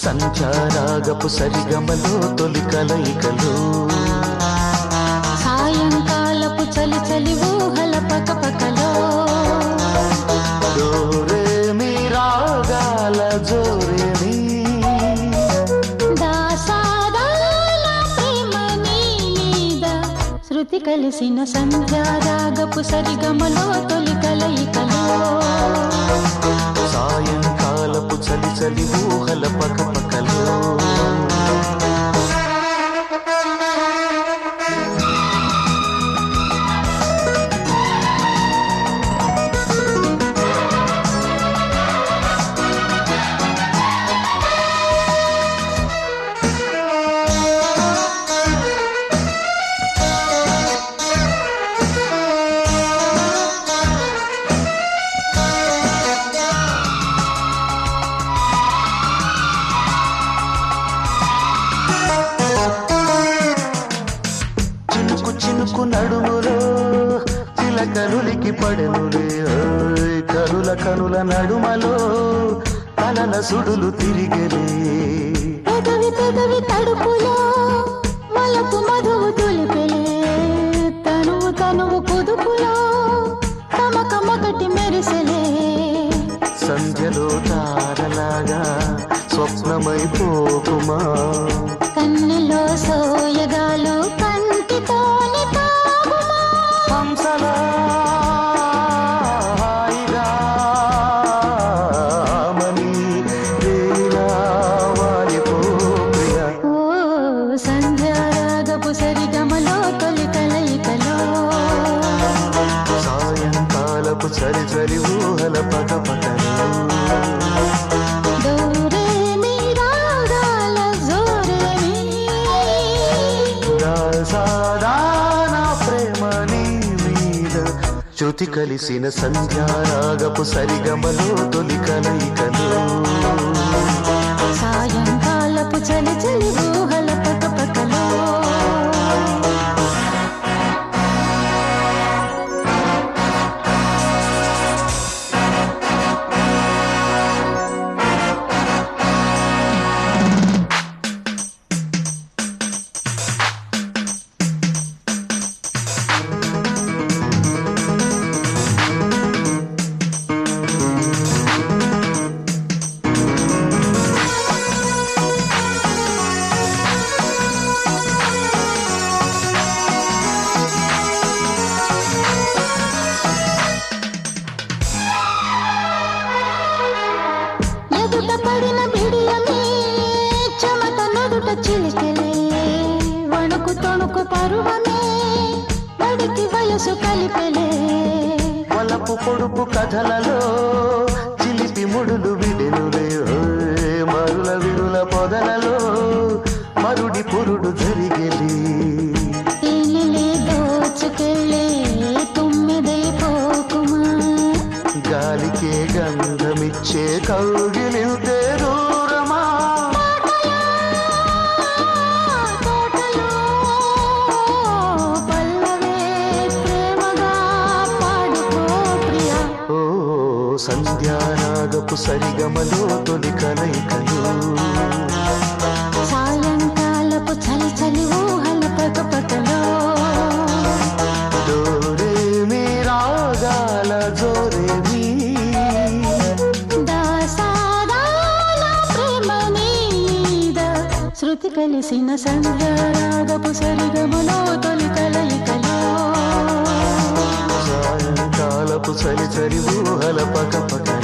సంచారాగపు సరిగమలో తొలి కలయికలు సాయంకాలపు చలి చలి ఊహల పకపకలో దోరే మీ రాగాల జోరే మీ దాసాదాల ప్రేమ నీద శృతి కలిసిన సంధ్యారాగపు సరిగమలో తొలి కలయికలో సాయంకాలపు చలి చలి ఊహల పకపకలో చినుకు నడుములో చిలకలులికి పడెనులే కనుల కనుల నడుమలో తలల సుడులు తిరిగలే పెదవి పెదవి తడుపులో మలపు మధువు తొలిపెలే తనువు తనువు కుదుపులో కమకమొకటి మెరిసెలే సంధ్యలో తారలాగా స్వప్నమైపోకుమా కన్నెలో సోయగాలు కంటితోని తాగుమా హంసలా హాయిగా మని వేలా వాలిపో ప్రియా ఓ సంధ్యారాగపు సరిగమలో తొలి కలయికలో సాయంకాలపు చలి చలి ఊహల పకపకలో దూరే నీ రాగాల జోరే నీ సాదానా ప్రేమ నీ మీద శృతి కలిసిన సంధ్యారాగపు సరిగమలో తొలి కలయికలు సాయంకాలపు చలి చలి ఊహల పకపకలో ఎదుట పడిన బిడియమే చెమట నదుట చిలికెలే వణుకు తొణుకు పరువమే నడికి వయసు కలిపెలే వలపు పొడుపు కథలలో చిలిపి ముడులు విడెనులే మరుల విరుల పొదలలో మరుడి పురుడు జరిగెలి తేనెలే దోచుకెళ్ళే తుమ్మిదై పోకుమా గాలికే గంధమిచ్చే కౌగిలింతే దూరమా తోటలో పల్లవే ప్రేమగా పాడుకో ప్రియా ఓ సంధ్యారాగపు సరిగమలో తొలి కలయికలు సాయంకాలపు చలి చలి ఊహల పకపకలో దోరే మీ రాగాల జోరే మీ దాసాదాల ప్రేమ నీద శృతి కలిసిన సంధ్యారాగపు సరిగమలో తొలి కలయికలో సాయంకాలపు చలి చలి ఊహల పకపక